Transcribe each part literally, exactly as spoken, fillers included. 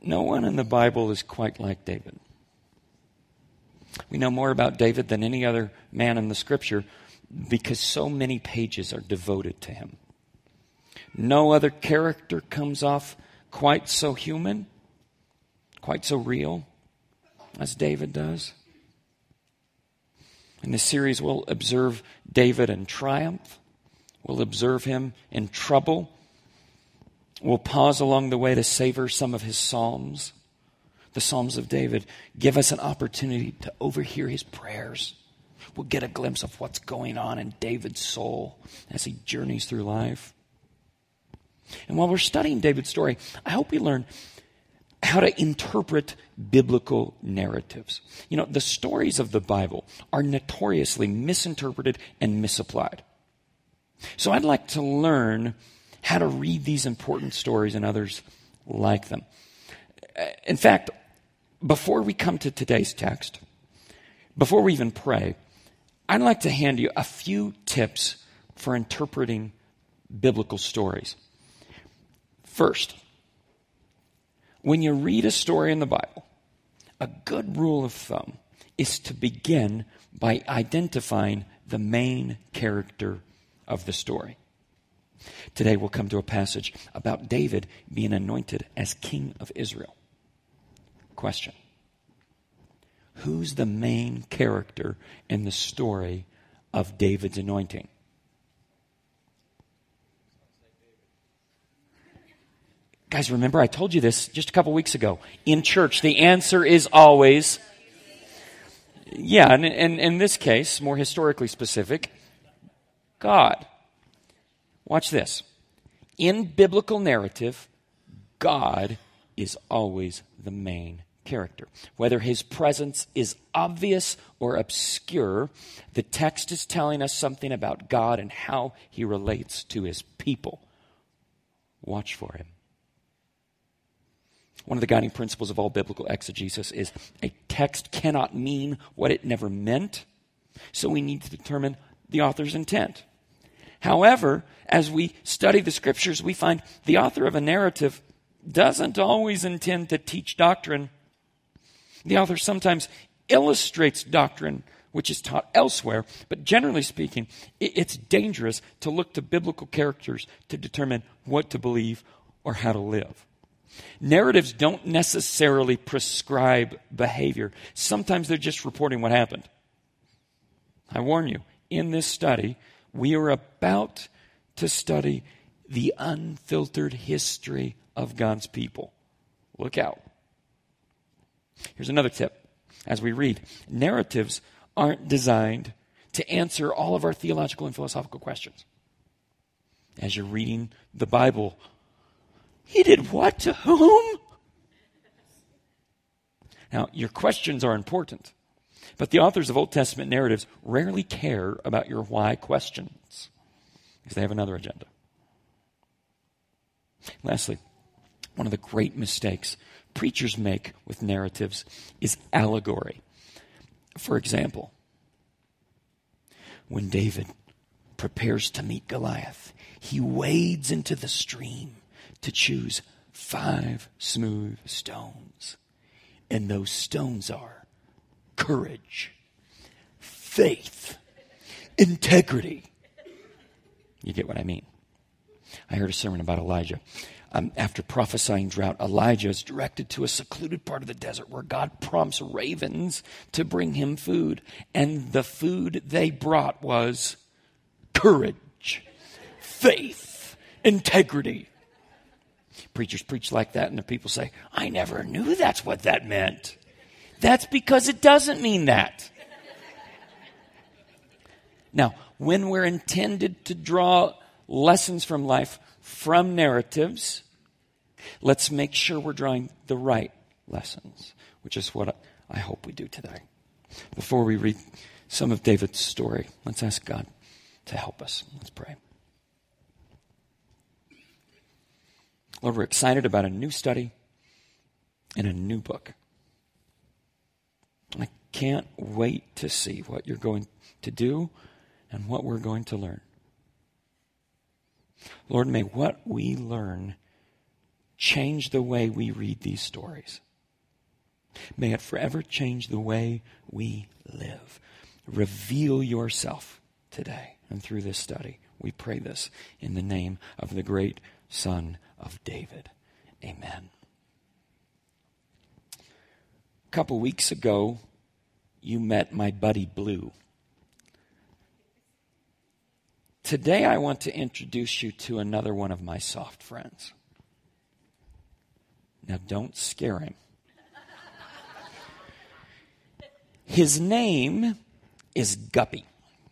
no one in the Bible is quite like David. We know more about David than any other man in the Scripture because so many pages are devoted to him. No other character comes off quite so human, quite so real as David does. In this series, we'll observe David in triumph. We'll observe him in trouble. We'll pause along the way to savor some of his psalms. The Psalms of David give us an opportunity to overhear his prayers. We'll get a glimpse of what's going on in David's soul as he journeys through life. And while we're studying David's story, I hope we learn how to interpret biblical narratives. You know, the stories of the Bible are notoriously misinterpreted and misapplied. So I'd like to learn how to read these important stories and others like them. In fact, before we come to today's text, before we even pray, I'd like to hand you a few tips for interpreting biblical stories. First, when you read a story in the Bible, a good rule of thumb is to begin by identifying the main character of the story. Today we'll come to a passage about David being anointed as king of Israel. Question: who's the main character in the story of David's anointing? Guys, remember I told you this just a couple weeks ago. In church, the answer is always, yeah, and in this case, more historically specific, God. Watch this. In biblical narrative, God is always the main character. Whether his presence is obvious or obscure, the text is telling us something about God and how he relates to his people. Watch for him. One of the guiding principles of all biblical exegesis is a text cannot mean what it never meant, so we need to determine the author's intent. However, as we study the Scriptures, we find the author of a narrative doesn't always intend to teach doctrine. The author sometimes illustrates doctrine which is taught elsewhere, but generally speaking, it's dangerous to look to biblical characters to determine what to believe or how to live. Narratives don't necessarily prescribe behavior. Sometimes they're just reporting what happened. I warn you, in this study, we are about to study the unfiltered history of God's people. Look out. Here's another tip. As we read, narratives aren't designed to answer all of our theological and philosophical questions. As you're reading the Bible, he did what to whom? Now, your questions are important, but the authors of Old Testament narratives rarely care about your why questions because they have another agenda. Lastly, one of the great mistakes preachers make with narratives is allegory. For example, when David prepares to meet Goliath, he wades into the stream to choose five smooth stones. And those stones are courage, faith, integrity. You get what I mean? I heard a sermon about Elijah. Um, after prophesying drought, Elijah is directed to a secluded part of the desert where God prompts ravens to bring him food. And the food they brought was courage, faith, integrity. Preachers preach like that and the people say, I never knew that's what that meant. That's because it doesn't mean that. Now, when we're intended to draw lessons from life from narratives, let's make sure we're drawing the right lessons, which is what I hope we do today. Before we read some of David's story, let's ask God to help us. Let's pray. Lord, we're excited about a new study and a new book. I can't wait to see what you're going to do and what we're going to learn. Lord, may what we learn change the way we read these stories. May it forever change the way we live. Reveal yourself today and through this study. We pray this in the name of the great Son of David. Amen. A couple weeks ago, you met my buddy Blue. Today I want to introduce you to another one of my soft friends. Now don't scare him. His name is Guppy.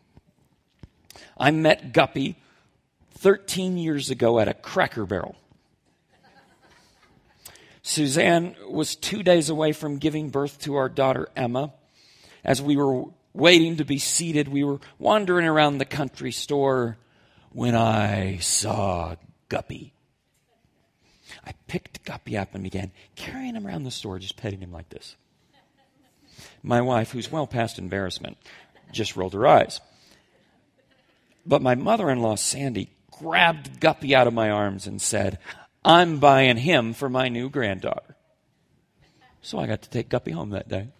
I met Guppy thirteen years ago at a Cracker Barrel. Suzanne was two days away from giving birth to our daughter Emma. As we were waiting to be seated, we were wandering around the country store when I saw Guppy. I picked Guppy up and began carrying him around the store, just petting him like this. My wife, who's well past embarrassment, just rolled her eyes. But my mother-in-law, Sandy, grabbed Guppy out of my arms and said, "I'm buying him for my new granddaughter." So I got to take Guppy home that day.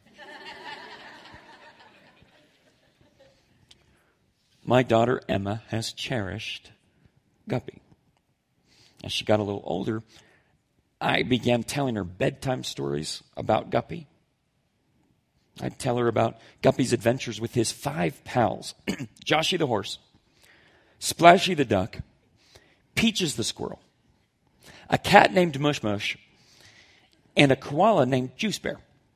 My daughter Emma has cherished Guppy. As she got a little older, I began telling her bedtime stories about Guppy. I'd tell her about Guppy's adventures with his five pals, Joshy the horse, Splashy the duck, Peaches the squirrel, a cat named Mush Mush, and a koala named Juice Bear.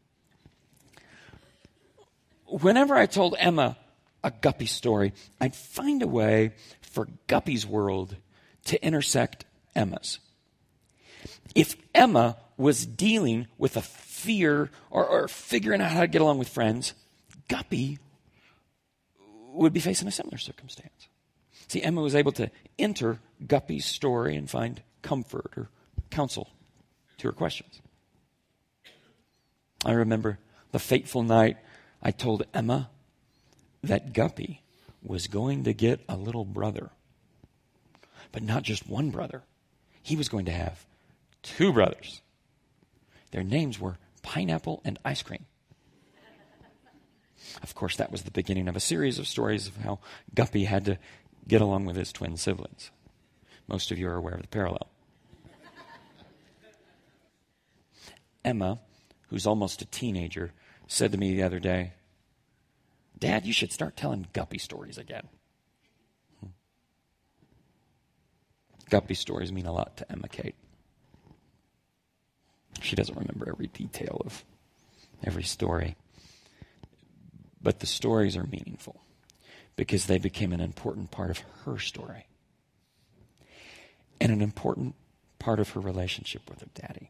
Whenever I told Emma a Guppy story, I'd find a way for Guppy's world to intersect Emma's. If Emma was dealing with a fear or, or figuring out how to get along with friends, Guppy would be facing a similar circumstance. See, Emma was able to enter Guppy's story and find comfort or counsel to her questions. I remember the fateful night I told Emma that Guppy was going to get a little brother. But not just one brother. He was going to have two brothers. Their names were Pineapple and Ice Cream. Of course, that was the beginning of a series of stories of how Guppy had to get along with his twin siblings. Most of you are aware of the parallel. Emma, who's almost a teenager, said to me the other day, "Dad, you should start telling Guppy stories again." Hmm. Guppy stories mean a lot to Emma Kate. She doesn't remember every detail of every story. But the stories are meaningful because they became an important part of her story and an important part of her relationship with her daddy.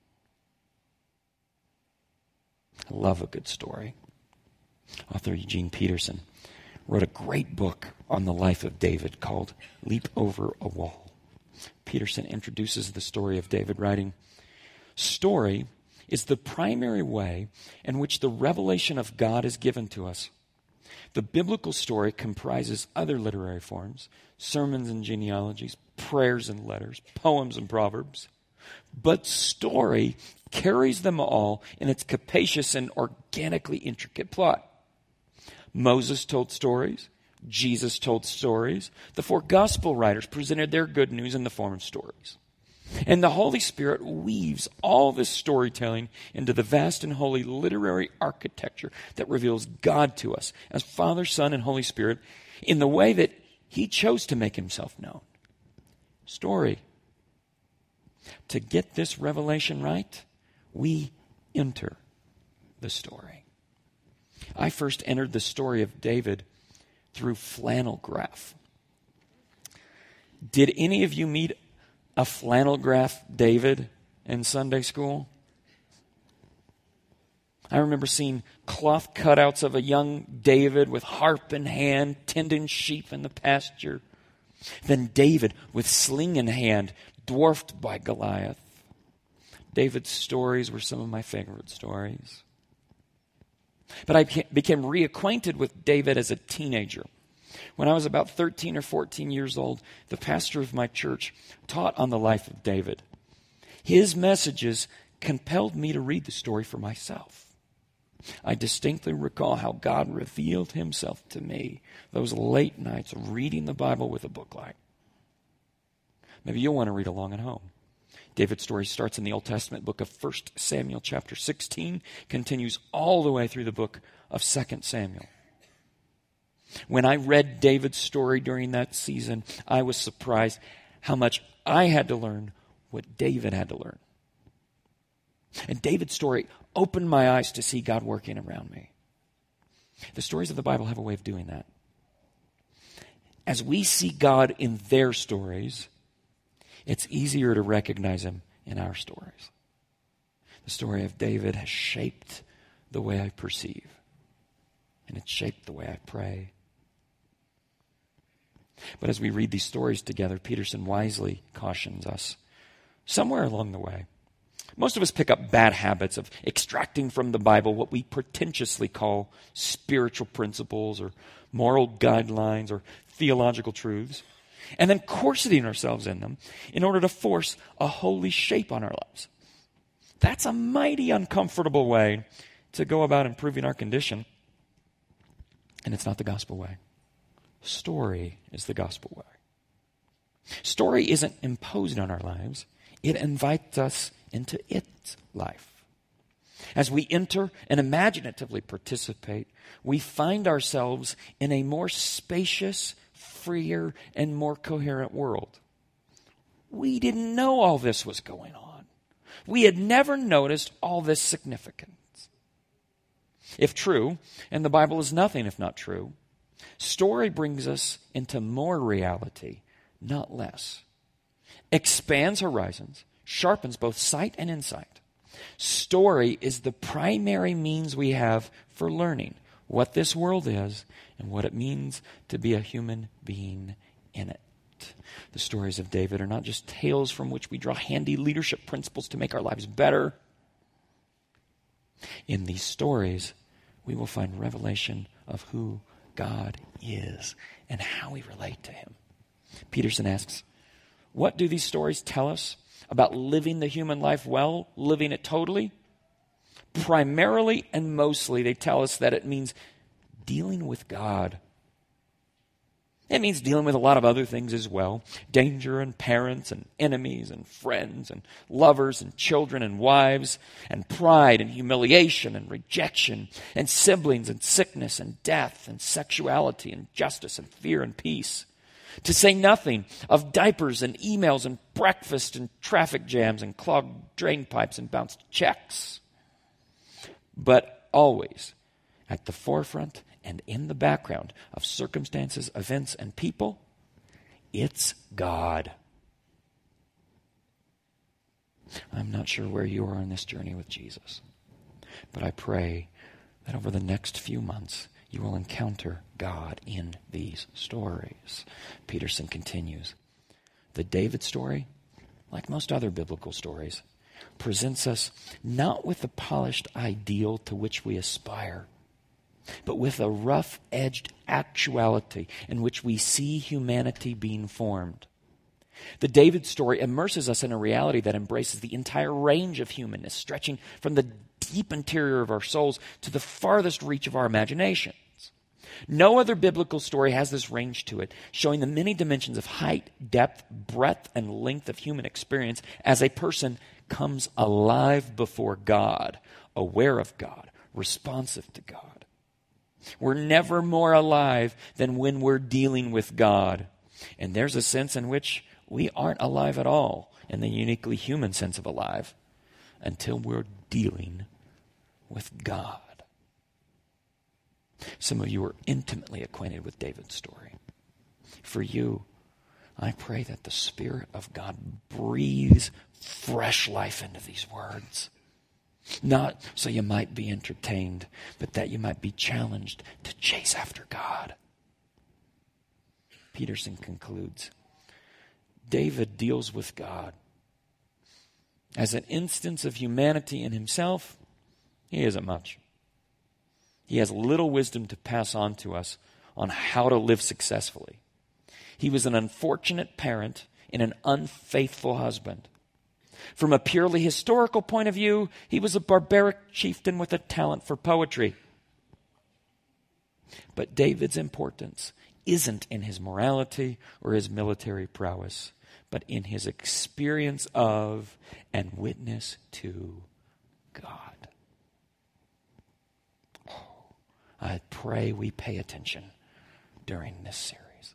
I love a good story. Author Eugene Peterson wrote a great book on the life of David called Leap Over a Wall. Peterson introduces the story of David, writing, "Story is the primary way in which the revelation of God is given to us. The biblical story comprises other literary forms, sermons and genealogies, prayers and letters, poems and proverbs. But story carries them all in its capacious and organically intricate plot. Moses told stories. Jesus told stories. The four gospel writers presented their good news in the form of stories. And the Holy Spirit weaves all this storytelling into the vast and holy literary architecture that reveals God to us as Father, Son, and Holy Spirit in the way that He chose to make Himself known. Story. To get this revelation right, we enter the story. I first entered the story of David through flannel graph. Did any of you meet a flannel graph David in Sunday school? I remember seeing cloth cutouts of a young David with harp in hand, tending sheep in the pasture. Then David with sling in hand, dwarfed by Goliath. David's stories were some of my favorite stories. But I became reacquainted with David as a teenager. When I was about thirteen or fourteen years old, the pastor of my church taught on the life of David. His messages compelled me to read the story for myself. I distinctly recall how God revealed himself to me those late nights of reading the Bible with a book light. Maybe you'll want to read along at home. David's story starts in the Old Testament book of First Samuel chapter sixteen, continues all the way through the book of Second Samuel. When I read David's story during that season, I was surprised how much I had to learn what David had to learn. And David's story opened my eyes to see God working around me. The stories of the Bible have a way of doing that. As we see God in their stories, it's easier to recognize him in our stories. The story of David has shaped the way I perceive, and it's shaped the way I pray. But as we read these stories together, Peterson wisely cautions us. Somewhere along the way, most of us pick up bad habits of extracting from the Bible what we pretentiously call spiritual principles or moral guidelines or theological truths, and then corseting ourselves in them in order to force a holy shape on our lives. That's a mighty uncomfortable way to go about improving our condition, and it's not the gospel way. Story is the gospel way. Story isn't imposed on our lives. It invites us into its life. As we enter and imaginatively participate, we find ourselves in a more spacious, freer, and more coherent world. We didn't know all this was going on. We had never noticed all this significance. If true, and the Bible is nothing if not true, story brings us into more reality, not less. Expands horizons, sharpens both sight and insight. Story is the primary means we have for learning what this world is and what it means to be a human being in it. The stories of David are not just tales from which we draw handy leadership principles to make our lives better. In these stories, we will find revelation of who God is and how we relate to him. Peterson asks, what do these stories tell us about living the human life well, living it totally? Primarily and mostly, they tell us that it means dealing with God. It means dealing with a lot of other things as well. Danger and parents and enemies and friends and lovers and children and wives and pride and humiliation and rejection and siblings and sickness and death and sexuality and justice and fear and peace. To say nothing of diapers and emails and breakfast and traffic jams and clogged drain pipes and bounced checks. But always at the forefront and in the background of circumstances, events, and people, it's God. I'm not sure where you are on this journey with Jesus, but I pray that over the next few months, you will encounter God in these stories. Peterson continues, the David story, like most other biblical stories, presents us not with the polished ideal to which we aspire, but with a rough-edged actuality in which we see humanity being formed. The David story immerses us in a reality that embraces the entire range of humanness, stretching from the deep interior of our souls to the farthest reach of our imaginations. No other biblical story has this range to it, showing the many dimensions of height, depth, breadth, and length of human experience as a person comes alive before God, aware of God, responsive to God. We're never more alive than when we're dealing with God. And there's a sense in which we aren't alive at all, in the uniquely human sense of alive, until we're dealing with God. Some of you are intimately acquainted with David's story. For you, I pray that the Spirit of God breathes fresh life into these words. Not so you might be entertained, but that you might be challenged to chase after God. Peterson concludes, David deals with God. As an instance of humanity in himself, he isn't much. He has little wisdom to pass on to us on how to live successfully. He was an unfortunate parent and an unfaithful husband. From a purely historical point of view, he was a barbaric chieftain with a talent for poetry. But David's importance isn't in his morality or his military prowess, but in his experience of and witness to God. Oh, I pray we pay attention during this series.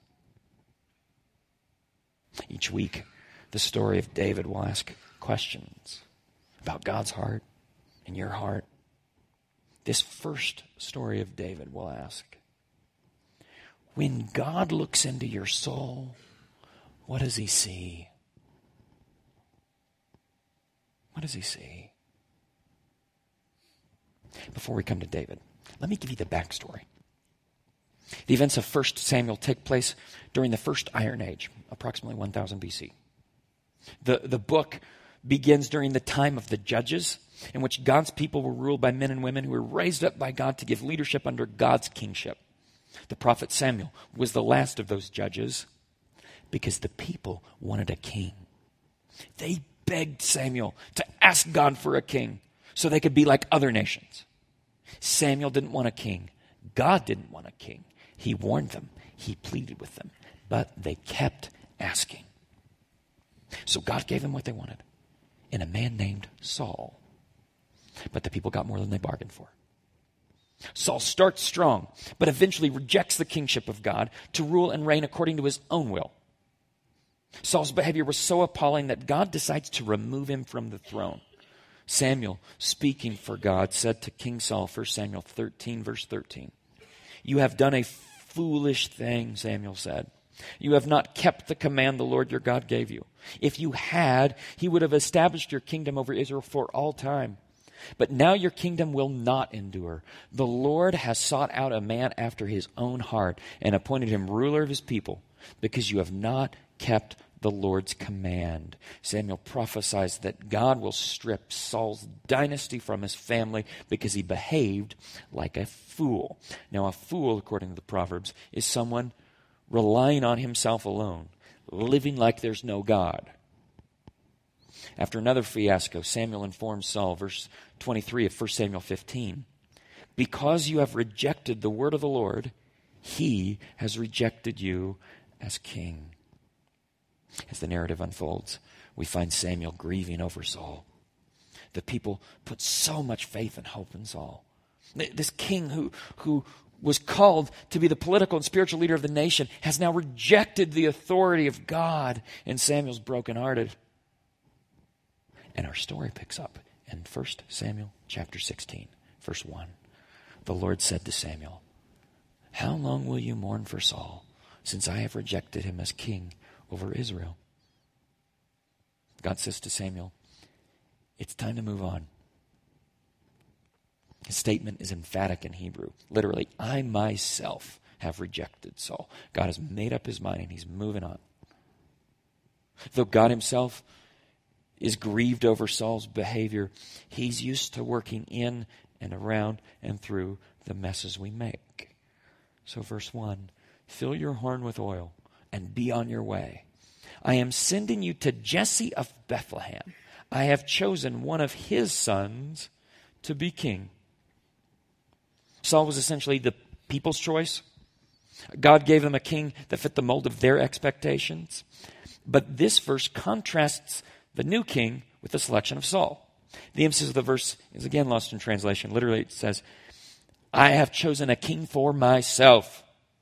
Each week, the story of David will ask questions about God's heart and your heart. This first story of David will ask, when God looks into your soul, what does he see? What does he see? Before we come to David, let me give you the backstory. The events of First Samuel take place during the First Iron Age, approximately one thousand B C. The, the book begins during the time of the Judges, in which God's people were ruled by men and women who were raised up by God to give leadership under God's kingship. The prophet Samuel was the last of those judges because the people wanted a king. They begged Samuel to ask God for a king so they could be like other nations. Samuel didn't want a king. God didn't want a king. He warned them. He pleaded with them. But they kept asking. So God gave them what they wanted in a man named Saul. But the people got more than they bargained for. Saul starts strong, but eventually rejects the kingship of God to rule and reign according to his own will. Saul's behavior was so appalling that God decides to remove him from the throne. Samuel, speaking for God, said to King Saul, First Samuel thirteen, verse thirteen, "You have done a foolish thing," Samuel said. "You have not kept the command the Lord your God gave you. If you had, he would have established your kingdom over Israel for all time. But now your kingdom will not endure. The Lord has sought out a man after his own heart and appointed him ruler of his people because you have not kept the Lord's command." Samuel prophesies that God will strip Saul's dynasty from his family because he behaved like a fool. Now, a fool, according to the Proverbs, is someone relying on himself alone, living like there's no God. After another fiasco, Samuel informs Saul, verse twenty-three of First Samuel fifteen, "Because you have rejected the word of the Lord, he has rejected you as king." As the narrative unfolds, we find Samuel grieving over Saul. The people put so much faith and hope in Saul. This king who, who was called to be the political and spiritual leader of the nation has now rejected the authority of God, and Samuel's brokenhearted. And our story picks up in First Samuel chapter sixteen, verse one. The Lord said to Samuel, "How long will you mourn for Saul, since I have rejected him as king over Israel?" God says to Samuel, it's time to move on. His statement is emphatic in Hebrew. Literally, I myself have rejected Saul. God has made up his mind and he's moving on. Though God himself is grieved over Saul's behavior, he's used to working in and around and through the messes we make. So verse one, "Fill your horn with oil and be on your way. I am sending you to Jesse of Bethlehem. I have chosen one of his sons to be king." Saul was essentially the people's choice. God gave them a king that fit the mold of their expectations. But this verse contrasts the new king with the selection of Saul. The emphasis of the verse is again lost in translation. Literally it says, "I have chosen a king for myself."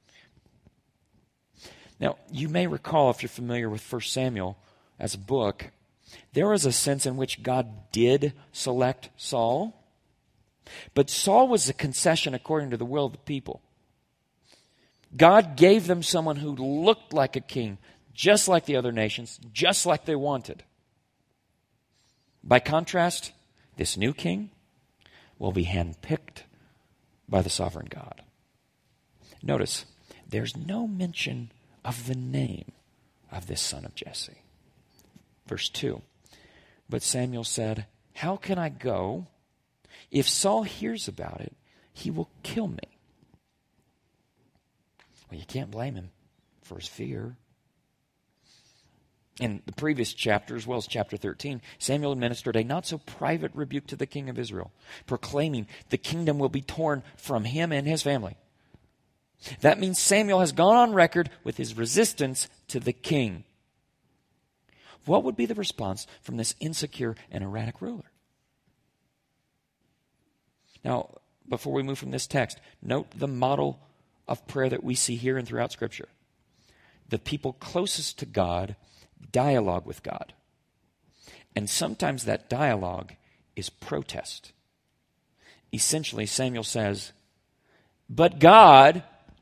Now, you may recall, if you're familiar with First Samuel as a book, there was a sense in which God did select Saul, but Saul was a concession according to the will of the people. God gave them someone who looked like a king, just like the other nations, just like they wanted. By contrast, this new king will be handpicked by the sovereign God. Notice, there's no mention of the name of this son of Jesse. Verse two, "But Samuel said, 'How can I go? If Saul hears about it, he will kill me.'" Well, you can't blame him for his fear. In the previous chapter, as well as chapter thirteen, Samuel administered a not-so-private rebuke to the king of Israel, proclaiming the kingdom will be torn from him and his family. That means Samuel has gone on record with his resistance to the king. What would be the response from this insecure and erratic ruler? Now, before we move from this text, note the model of prayer that we see here and throughout Scripture. The people closest to God dialogue with God. And sometimes that dialogue is protest. Essentially, Samuel says, but God,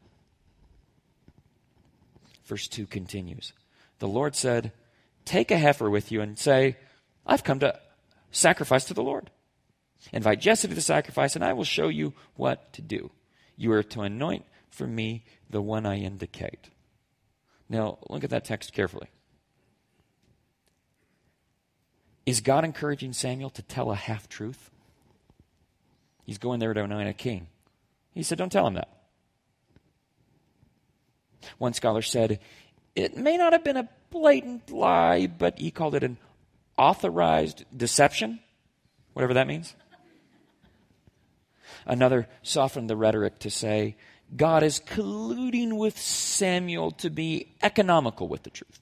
verse two continues, the Lord said, take a heifer with you and say, I've come to sacrifice to the Lord. Invite Jesse to the sacrifice, and I will show you what to do. You are to anoint for me the one I indicate. Now, look at that text carefully. Is God encouraging Samuel to tell a half-truth? He's going there to anoint a king. He said, don't tell him that. One scholar said, it may not have been a blatant lie, but he called it an authorized deception, whatever that means. Another softened the rhetoric to say, God is colluding with Samuel to be economical with the truth.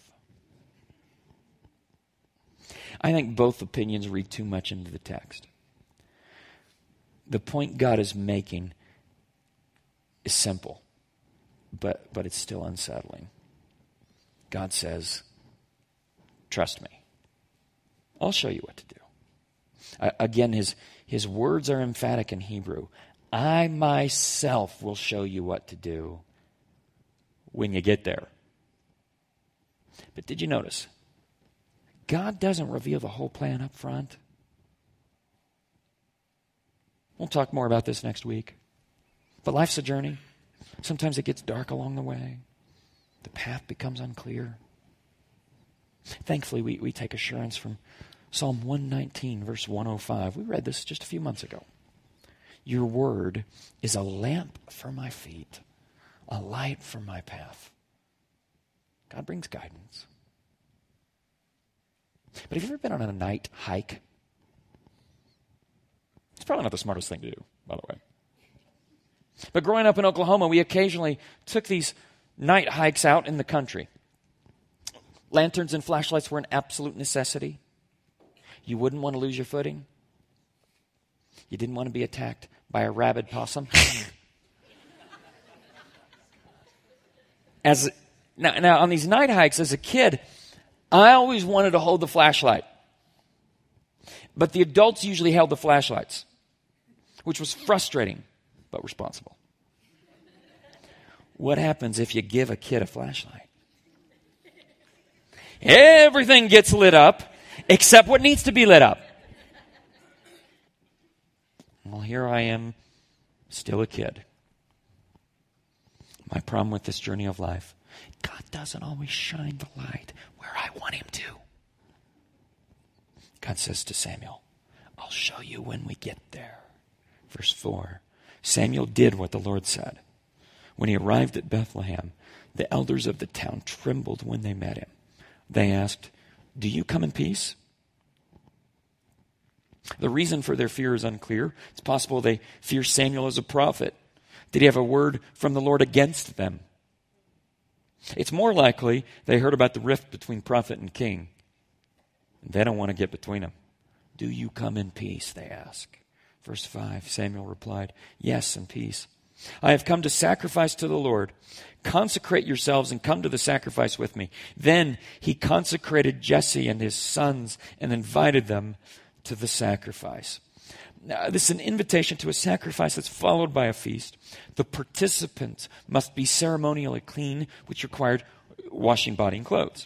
I think both opinions read too much into the text. The point God is making is simple, but, but it's still unsettling. God says, trust me. I'll show you what to do. Uh, again, his, his words are emphatic in Hebrew. I myself will show you what to do when you get there. But did you notice? God doesn't reveal the whole plan up front. We'll talk more about this next week. But life's a journey. Sometimes it gets dark along the way. The path becomes unclear. Thankfully, we, we take assurance from Psalm one nineteen, verse one oh five. We read this just a few months ago. Your word is a lamp for my feet, a light for my path. God brings guidance. But have you ever been on a night hike? It's probably not the smartest thing to do, by the way. But growing up in Oklahoma, we occasionally took these night hikes out in the country. Lanterns and flashlights were an absolute necessity. You wouldn't want to lose your footing. You didn't want to be attacked by a rabid possum. As now, now, on these night hikes as a kid, I always wanted to hold the flashlight. But the adults usually held the flashlights, which was frustrating but responsible. What happens if you give a kid a flashlight? Everything gets lit up except what needs to be lit up. Well, here I am, still a kid. My problem with this journey of life, God doesn't always shine the light where I want him to. God says to Samuel, I'll show you when we get there. Verse four, Samuel did what the Lord said. When he arrived at Bethlehem, the elders of the town trembled when they met him. They asked, do you come in peace? The reason for their fear is unclear. It's possible they fear Samuel as a prophet. Did he have a word from the Lord against them? It's more likely they heard about the rift between prophet and king. They don't want to get between them. Do you come in peace, they ask. Verse five, Samuel replied, yes, in peace. I have come to sacrifice to the Lord. Consecrate yourselves and come to the sacrifice with me. Then he consecrated Jesse and his sons and invited them to the sacrifice. Now, this is an invitation to a sacrifice that's followed by a feast. The participants must be ceremonially clean, which required washing body and clothes.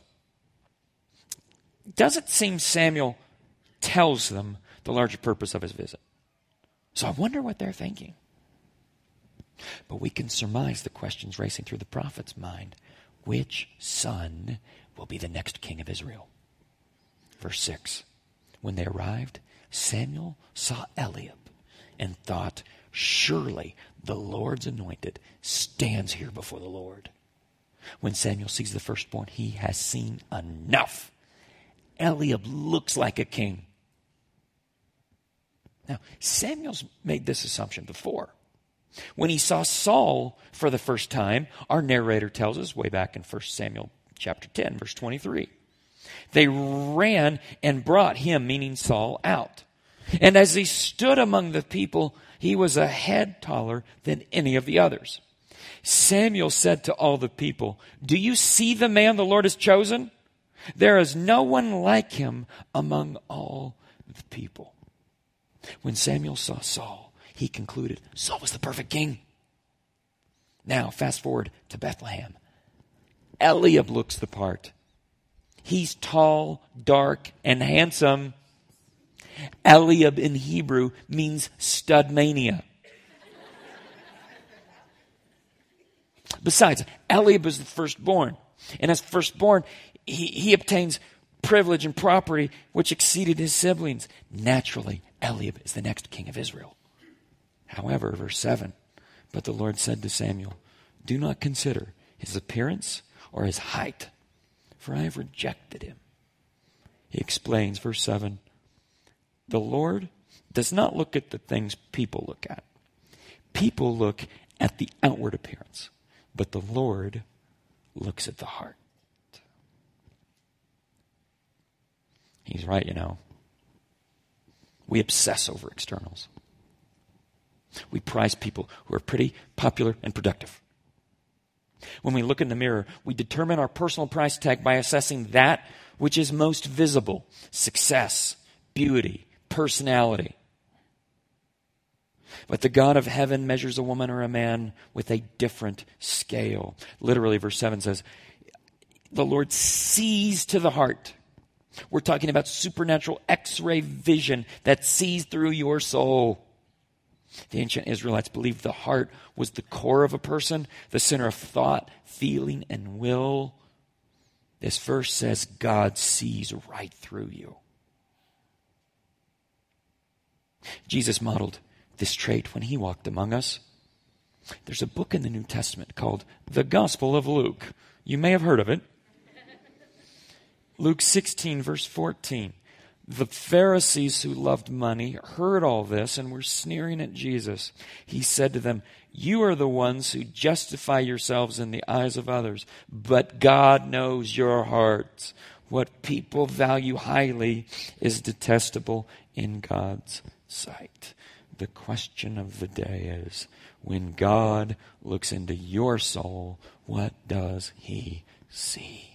Does it seem Samuel tells them the larger purpose of his visit? So I wonder what they're thinking. But we can surmise the questions racing through the prophet's mind. Which son will be the next king of Israel? Verse six. When they arrived, Samuel saw Eliab and thought, surely the Lord's anointed stands here before the Lord. When Samuel sees the firstborn, he has seen enough. Eliab looks like a king. Now, Samuel's made this assumption before. When he saw Saul for the first time, our narrator tells us way back in First Samuel chapter ten, verse twenty-three. They ran and brought him, meaning Saul, out. And as he stood among the people, he was a head taller than any of the others. Samuel said to all the people, "Do you see the man the Lord has chosen? There is no one like him among all the people." When Samuel saw Saul, he concluded Saul was the perfect king. Now, fast forward to Bethlehem. Eliab looks the part. He's tall, dark, and handsome. Eliab in Hebrew means studmania. Besides, Eliab is the firstborn. And as firstborn, he, he obtains privilege and property which exceeded his siblings. Naturally, Eliab is the next king of Israel. However, verse seven, but the Lord said to Samuel, "Do not consider his appearance or his height, for I have rejected him." He explains, verse seven, the Lord does not look at the things people look at. People look at the outward appearance, but the Lord looks at the heart. He's right, you know. We obsess over externals. We prize people who are pretty, popular, and productive. When we look in the mirror, we determine our personal price tag by assessing that which is most visible: success, beauty, personality. But the God of heaven measures a woman or a man with a different scale. Literally, verse seven says, the Lord sees to the heart. We're talking about supernatural X-ray vision that sees through your soul. The ancient Israelites believed the heart was the core of a person, the center of thought, feeling, and will. This verse says God sees right through you. Jesus modeled this trait when he walked among us. There's a book in the New Testament called The Gospel of Luke. You may have heard of it. Luke sixteen, verse fourteen. The Pharisees who loved money heard all this and were sneering at Jesus. He said to them, "You are the ones who justify yourselves in the eyes of others, but God knows your hearts. What people value highly is detestable in God's sight." The question of the day is, when God looks into your soul, what does he see?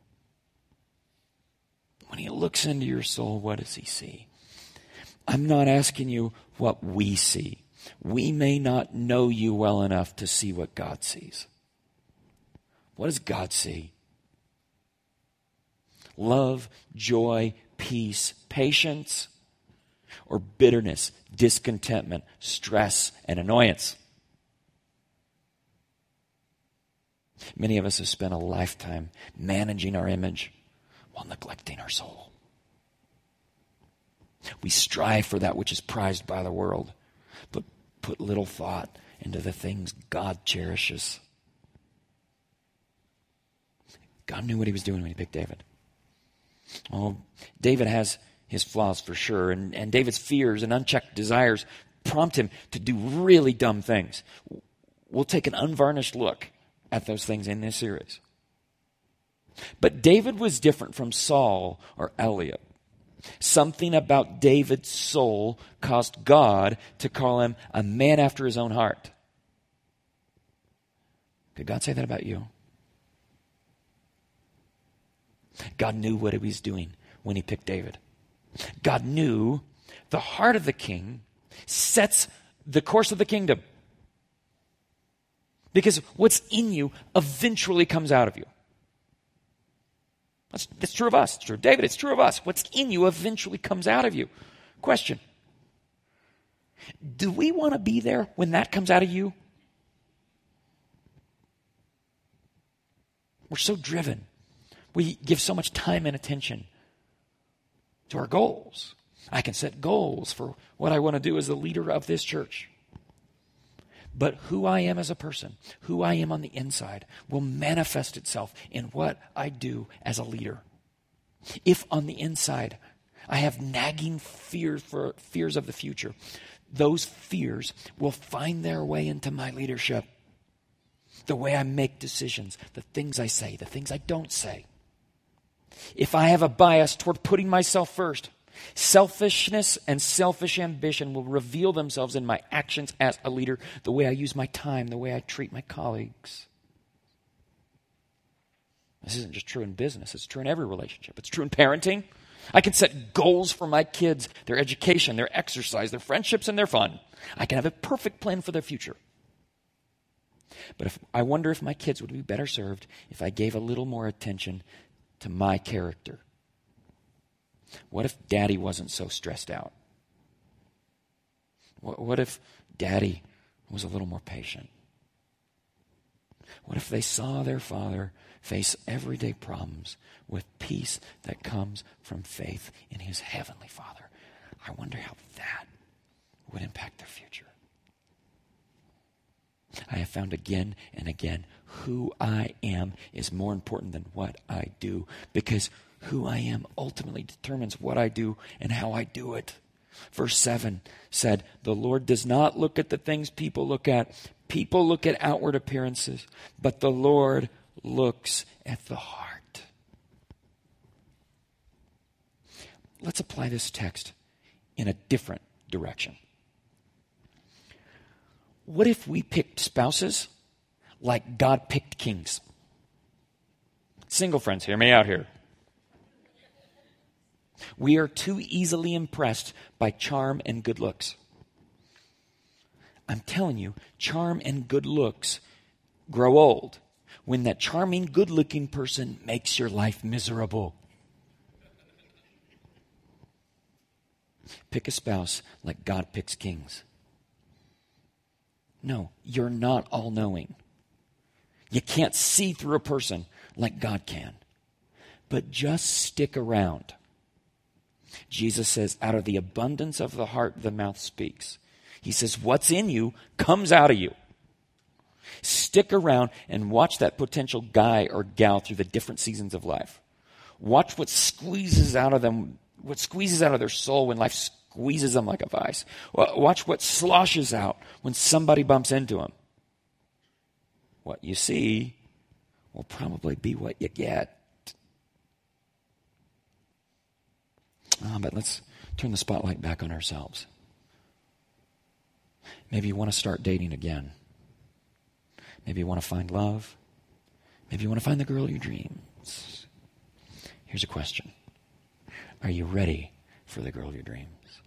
When he looks into your soul, what does he see? I'm not asking you what we see. We may not know you well enough to see what God sees. What does God see? Love, joy, peace, patience, or bitterness, discontentment, stress, and annoyance? Many of us have spent a lifetime managing our image while neglecting our soul. We strive for that which is prized by the world, but put little thought into the things God cherishes. God knew what he was doing when he picked David. Oh, David has his flaws for sure, and, and David's fears and unchecked desires prompt him to do really dumb things. We'll take an unvarnished look at those things in this series. But David was different from Saul or Eliab. Something about David's soul caused God to call him a man after his own heart. Did God say that about you? God knew what he was doing when he picked David. God knew the heart of the king sets the course of the kingdom. Because what's in you eventually comes out of you. That's, that's true of us. It's true of David. It's true of us. What's in you eventually comes out of you. Question. Do we want to be there when that comes out of you? We're so driven. We give so much time and attention to our goals. I can set goals for what I want to do as the leader of this church. But who I am as a person, who I am on the inside, will manifest itself in what I do as a leader. If on the inside I have nagging fears for fears of the future, those fears will find their way into my leadership. The way I make decisions, the things I say, the things I don't say. If I have a bias toward putting myself first, selfishness and selfish ambition will reveal themselves in my actions as a leader, the way I use my time, the way I treat my colleagues. This isn't just true in business, it's true in every relationship. It's true in parenting. I can set goals for my kids, their education, their exercise, their friendships, and their fun. I can have a perfect plan for their future. But if, I wonder if my kids would be better served if I gave a little more attention to my character. What if Daddy wasn't so stressed out? What, what if Daddy was a little more patient? What if they saw their father face everyday problems with peace that comes from faith in his heavenly Father? I wonder how that would impact their future. I have found again and again who I am is more important than what I do, because who I am ultimately determines what I do and how I do it. Verse seven said, the Lord does not look at the things people look at. People look at outward appearances, but the Lord looks at the heart. Let's apply this text in a different direction. What if we picked spouses like God picked kings? Single friends, hear me out here. We are too easily impressed by charm and good looks. I'm telling you, charm and good looks grow old when that charming, good-looking person makes your life miserable. Pick a spouse like God picks kings. No, you're not all-knowing. You can't see through a person like God can. But just stick around. Jesus says, out of the abundance of the heart, the mouth speaks. He says, what's in you comes out of you. Stick around and watch that potential guy or gal through the different seasons of life. Watch what squeezes out of them, what squeezes out of their soul when life squeezes them like a vice. Watch what sloshes out when somebody bumps into them. What you see will probably be what you get. Oh, but let's turn the spotlight back on ourselves. Maybe you want to start dating again. Maybe you want to find love. Maybe you want to find the girl of your dreams. Here's a question. Are you ready for the girl of your dreams?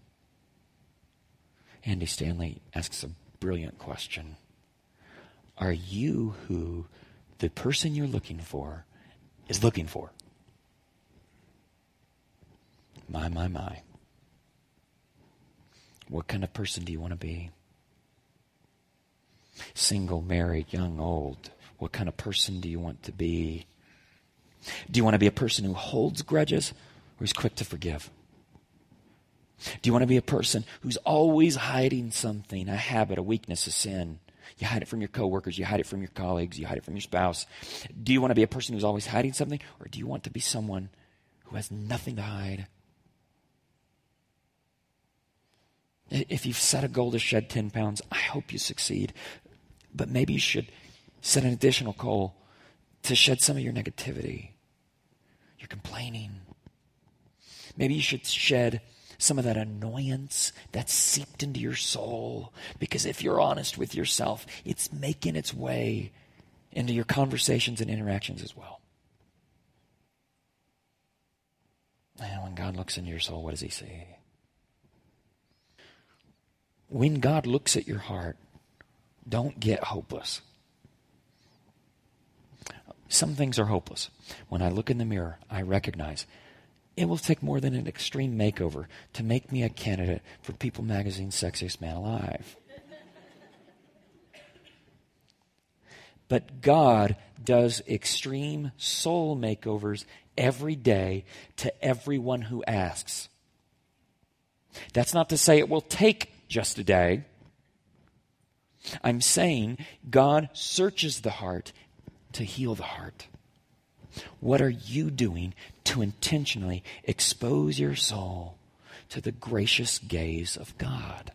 Andy Stanley asks a brilliant question. Are you who the person you're looking for is looking for? My, my, my. What kind of person do you want to be? Single, married, young, old. What kind of person do you want to be? Do you want to be a person who holds grudges or is quick to forgive? Do you want to be a person who's always hiding something, a habit, a weakness, a sin? You hide it from your coworkers, you hide it from your colleagues, you hide it from your spouse. Do you want to be a person who's always hiding something, or do you want to be someone who has nothing to hide? If you've set a goal to shed ten pounds, I hope you succeed. But maybe you should set an additional goal to shed some of your negativity, your complaining. Maybe you should shed some of that annoyance that's seeped into your soul. Because if you're honest with yourself, it's making its way into your conversations and interactions as well. And when God looks into your soul, what does he see? When God looks at your heart, don't get hopeless. Some things are hopeless. When I look in the mirror, I recognize it will take more than an extreme makeover to make me a candidate for People Magazine's Sexiest Man Alive. But God does extreme soul makeovers every day to everyone who asks. That's not to say it will take just a day. I'm saying God searches the heart to heal the heart. What are you doing to intentionally expose your soul to the gracious gaze of God?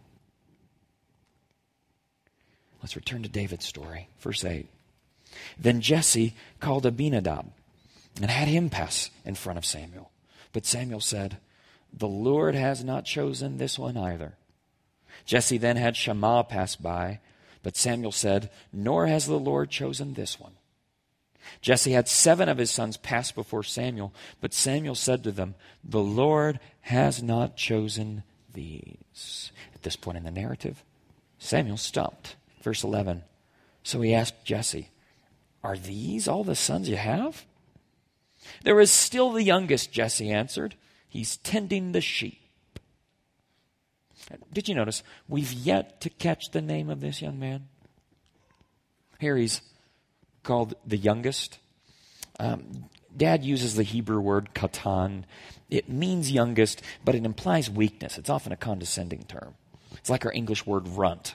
Let's return to David's story. Verse eight. Then Jesse called Abinadab and had him pass in front of Samuel. But Samuel said, the Lord has not chosen this one either. Jesse then had Shammah pass by, but Samuel said, nor has the Lord chosen this one. Jesse had seven of his sons pass before Samuel, but Samuel said to them, the Lord has not chosen these. At this point in the narrative, Samuel stopped. Verse eleven. So he asked Jesse, are these all the sons you have? There is still the youngest, Jesse answered. He's tending the sheep. Did you notice? We've yet to catch the name of this young man. Here he's called the youngest. Um, Dad uses the Hebrew word katan. It means youngest, but it implies weakness. It's often a condescending term. It's like our English word runt.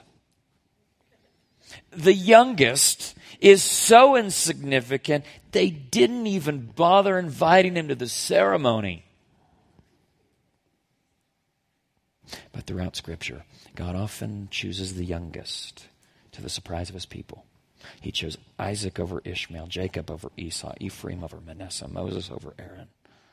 The youngest is so insignificant, they didn't even bother inviting him to the ceremony. But throughout Scripture, God often chooses the youngest to the surprise of his people. He chose Isaac over Ishmael, Jacob over Esau, Ephraim over Manasseh, Moses over Aaron.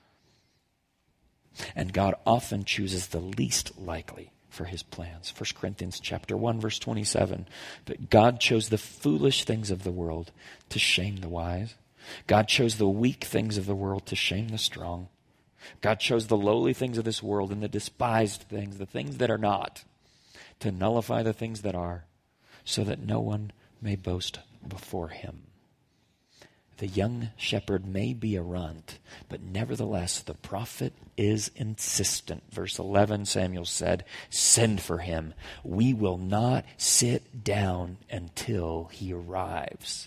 And God often chooses the least likely for his plans. First Corinthians chapter one, verse twenty-seven. But God chose the foolish things of the world to shame the wise. God chose the weak things of the world to shame the strong. God chose the lowly things of this world and the despised things, the things that are not, to nullify the things that are, so that no one may boast before him. The young shepherd may be a runt, but nevertheless the prophet is insistent. Verse eleven, Samuel said, send for him. We will not sit down until he arrives.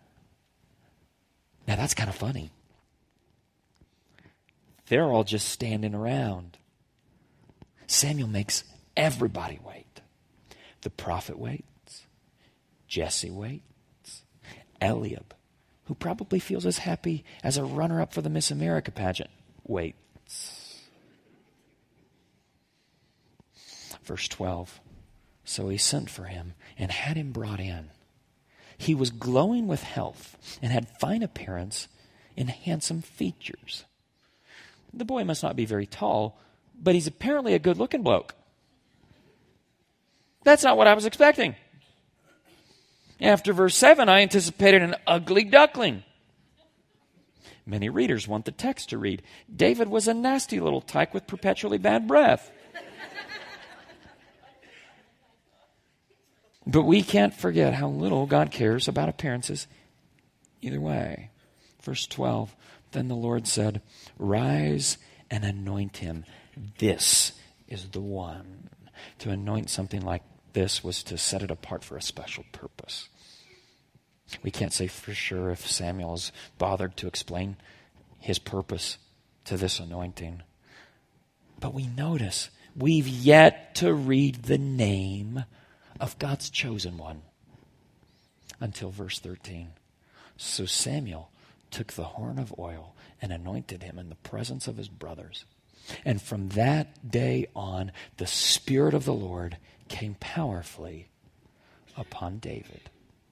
Now that's kind of funny. They're all just standing around. Samuel makes everybody wait. The prophet waits. Jesse waits. Eliab, who probably feels as happy as a runner-up for the Miss America pageant, waits. Verse twelve. So he sent for him and had him brought in. He was glowing with health and had fine appearance and handsome features. The boy must not be very tall, but he's apparently a good-looking bloke. That's not what I was expecting. After verse seven, I anticipated an ugly duckling. Many readers want the text to read, David was a nasty little tyke with perpetually bad breath. But we can't forget how little God cares about appearances either way. Verse twelve, then the Lord said, rise and anoint him. This is the one. To anoint something like this was to set it apart for a special purpose. We can't say for sure if Samuel's bothered to explain his purpose to this anointing. But we notice we've yet to read the name of God's chosen one until verse thirteen. So Samuel took the horn of oil and anointed him in the presence of his brothers. And from that day on, the Spirit of the Lord came powerfully upon David.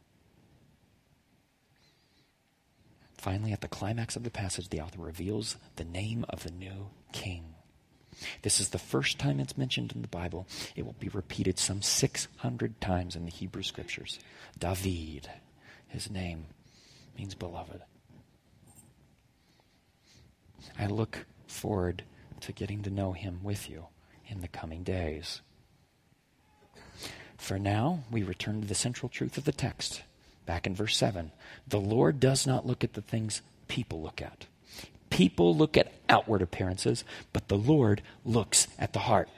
Finally, at the climax of the passage, the author reveals the name of the new king. This is the first time it's mentioned in the Bible. It will be repeated some six hundred times in the Hebrew Scriptures. David, his name means beloved. I look forward to getting to know him with you in the coming days. For now, we return to the central truth of the text. Back in verse seven, the Lord does not look at the things people look at. People look at outward appearances, but the Lord looks at the heart.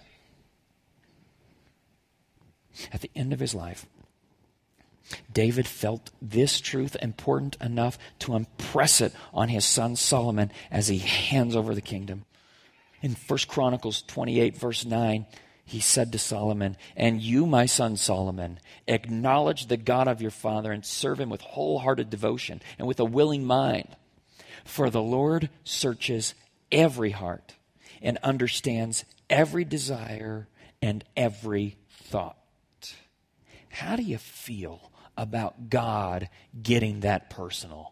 At the end of his life, David felt this truth important enough to impress it on his son Solomon as he hands over the kingdom. In First Chronicles twenty-eight, verse nine, he said to Solomon, "And you, my son Solomon, acknowledge the God of your father and serve him with wholehearted devotion and with a willing mind. For the Lord searches every heart and understands every desire and every thought." How do you feel about God getting that personal?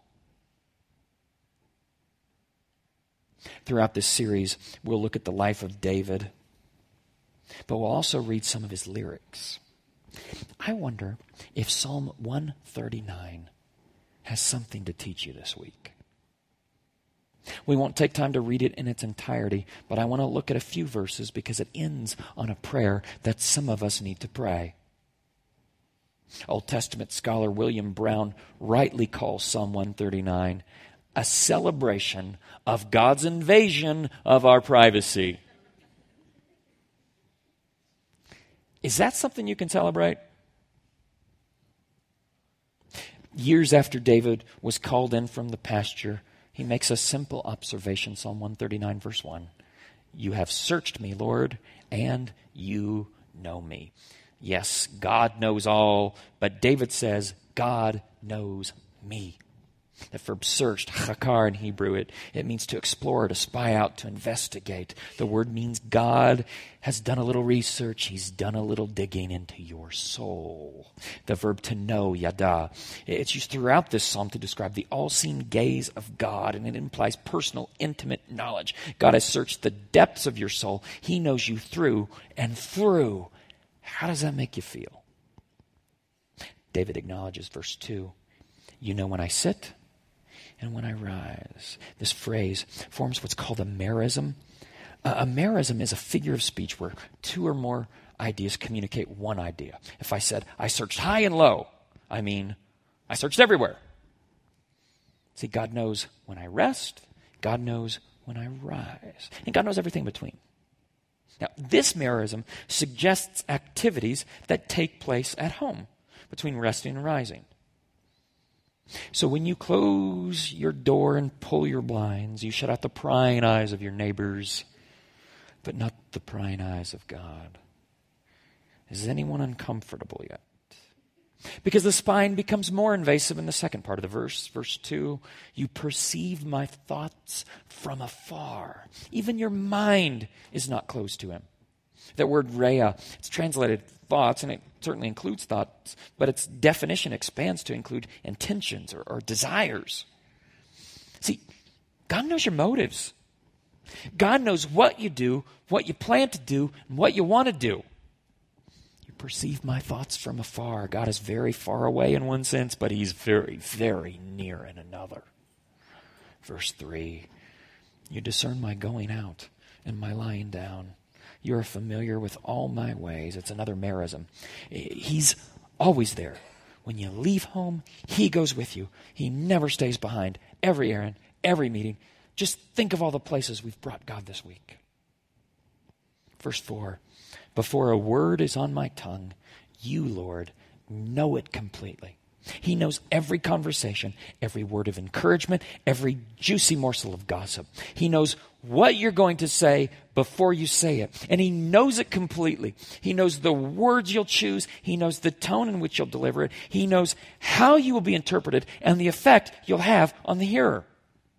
Throughout this series, we'll look at the life of David, but we'll also read some of his lyrics. I wonder if Psalm one thirty-nine has something to teach you this week. We won't take time to read it in its entirety, but I want to look at a few verses because it ends on a prayer that some of us need to pray. Old Testament scholar William Brown rightly calls Psalm one thirty-nine a celebration of God's invasion of our privacy. Is that something you can celebrate? Years after David was called in from the pasture, he makes a simple observation, Psalm one thirty-nine, verse one. "You have searched me, Lord, and you know me." Yes, God knows all, but David says, God knows me. The verb searched, chakar in Hebrew, it, it means to explore, to spy out, to investigate. The word means God has done a little research. He's done a little digging into your soul. The verb to know, yada, it's used throughout this psalm to describe the all-seeing gaze of God, and it implies personal, intimate knowledge. God has searched the depths of your soul. He knows you through and through. How does that make you feel? David acknowledges, verse two, "You know when I sit and when I rise." This phrase forms what's called a merism. Uh, a merism is a figure of speech where two or more ideas communicate one idea. If I said, "I searched high and low," I mean, I searched everywhere. See, God knows when I rest. God knows when I rise. And God knows everything in between. Now, this merism suggests activities that take place at home between resting and rising. So when you close your door and pull your blinds, you shut out the prying eyes of your neighbors, but not the prying eyes of God. Is anyone uncomfortable yet? Because the spine becomes more invasive in the second part of the verse. Verse two, "You perceive my thoughts from afar." Even your mind is not close to him. That word rhea, it's translated thoughts, and it certainly includes thoughts, but its definition expands to include intentions or, or desires. See, God knows your motives. God knows what you do, what you plan to do, and what you want to do. You perceive my thoughts from afar. God is very far away in one sense, but he's very, very near in another. Verse three, "You discern my going out and my lying down. You are familiar with all my ways." It's another merism. He's always there. When you leave home, he goes with you. He never stays behind. Every errand, every meeting. Just think of all the places we've brought God this week. Verse four, "Before a word is on my tongue, you, Lord, know it completely." He knows every conversation, every word of encouragement, every juicy morsel of gossip. He knows what you're going to say before you say it. And he knows it completely. He knows the words you'll choose. He knows the tone in which you'll deliver it. He knows how you will be interpreted and the effect you'll have on the hearer.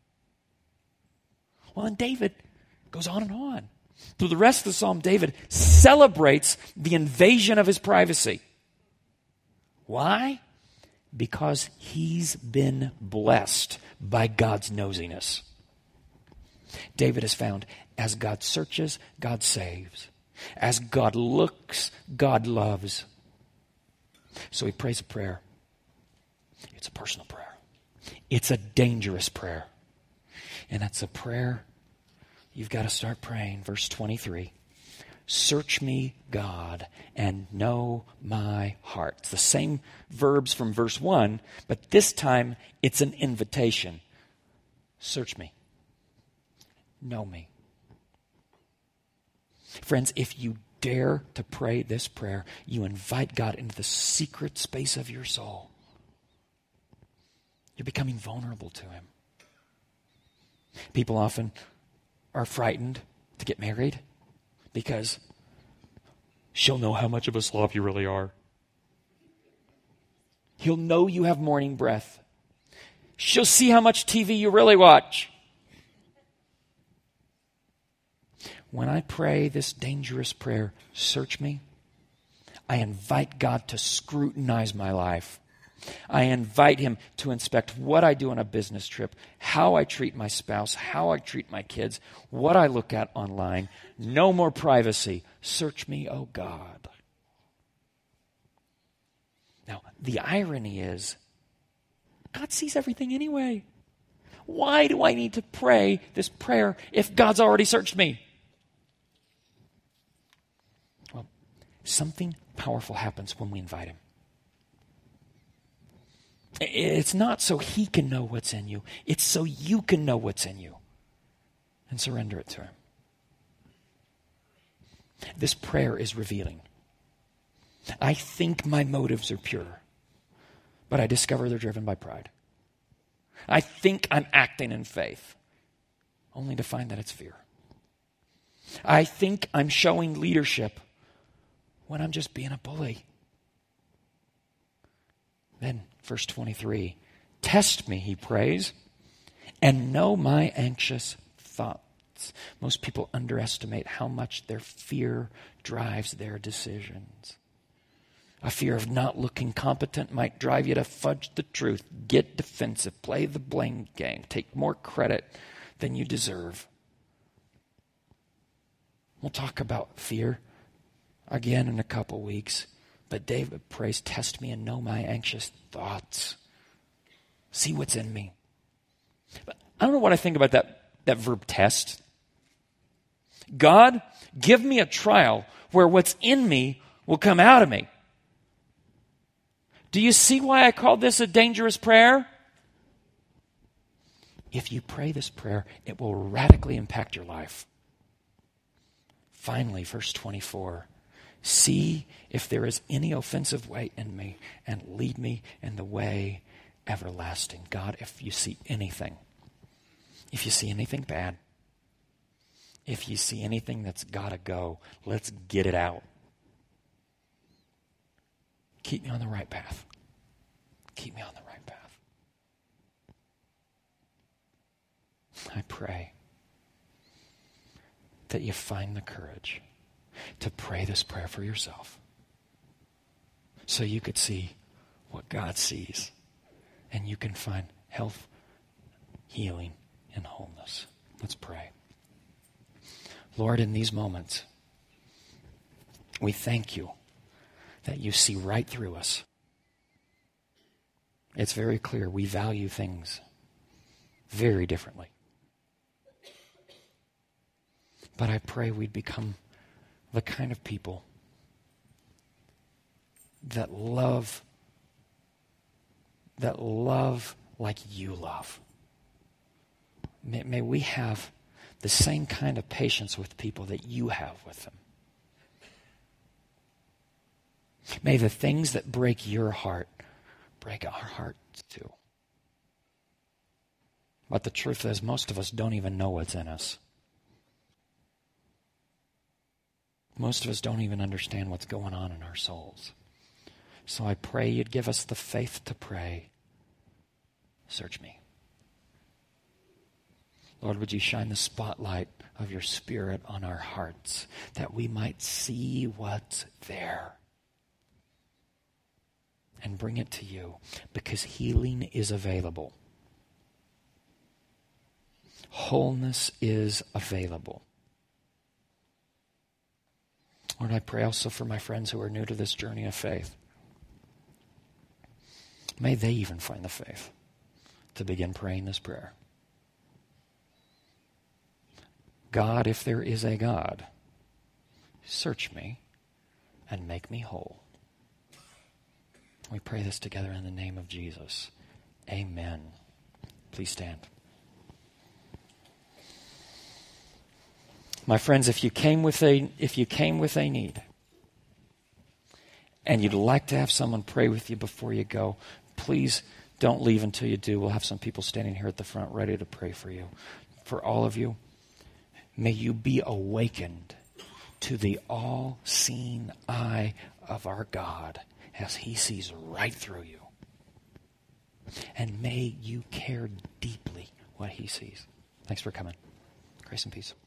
Well, and David goes on and on. Through the rest of the psalm, David celebrates the invasion of his privacy. Why? Because he's been blessed by God's nosiness. David has found, as God searches, God saves. As God looks, God loves. So he prays a prayer. It's a personal prayer. It's a dangerous prayer. And it's a prayer you've got to start praying. Verse twenty-three. "Search me, God, and know my heart." It's the same verbs from verse one, but this time it's an invitation. Search me. Know me. Friends, if you dare to pray this prayer, you invite God into the secret space of your soul. You're becoming vulnerable to him. People often are frightened to get married because she'll know how much of a slob you really are. He'll know you have morning breath. She'll see how much T V you really watch. When I pray this dangerous prayer, search me, I invite God to scrutinize my life. I invite him to inspect what I do on a business trip, how I treat my spouse, how I treat my kids, what I look at online. No more privacy. Search me, oh God. Now, the irony is, God sees everything anyway. Why do I need to pray this prayer if God's already searched me? Well, something powerful happens when we invite him. It's not so he can know what's in you. It's so you can know what's in you and surrender it to him. This prayer is revealing. I think my motives are pure, but I discover they're driven by pride. I think I'm acting in faith, only to find that it's fear. I think I'm showing leadership when I'm just being a bully. Then, verse twenty-three, test me, he prays, and know my anxious thoughts. Most people underestimate how much their fear drives their decisions. A fear of not looking competent might drive you to fudge the truth, get defensive, play the blame game, take more credit than you deserve. We'll talk about fear again in a couple weeks. But David prays, test me and know my anxious thoughts. See what's in me. But I don't know what I think about that, that verb test. God, give me a trial where what's in me will come out of me. Do you see why I called this a dangerous prayer? If you pray this prayer, it will radically impact your life. Finally, verse twenty-four. See if there is any offensive way in me and lead me in the way everlasting. God, if you see anything, if you see anything bad, if you see anything that's got to go, let's get it out. Keep me on the right path. Keep me on the right path. I pray that you find the courage to pray this prayer for yourself so you could see what God sees and you can find health, healing, and wholeness. Let's pray. Lord, in these moments, we thank you that you see right through us. It's very clear we value things very differently. But I pray we'd become the kind of people that love, that love like you love. May, may we have the same kind of patience with people that you have with them. May the things that break your heart break our hearts too. But the truth is, most of us don't even know what's in us. Most of us don't even understand what's going on in our souls. So I pray you'd give us the faith to pray. Search me. Lord, would you shine the spotlight of your Spirit on our hearts that we might see what's there and bring it to you, because healing is available. Wholeness is available. Lord, I pray also for my friends who are new to this journey of faith. May they even find the faith to begin praying this prayer. God, if there is a God, search me and make me whole. We pray this together in the name of Jesus. Amen. Please stand. My friends, if you came with a if you came with a need and you'd like to have someone pray with you before you go, please don't leave until you do. We'll have some people standing here at the front ready to pray for you. For all of you, may you be awakened to the all-seeing eye of our God as he sees right through you. And may you care deeply what he sees. Thanks for coming. Grace and peace.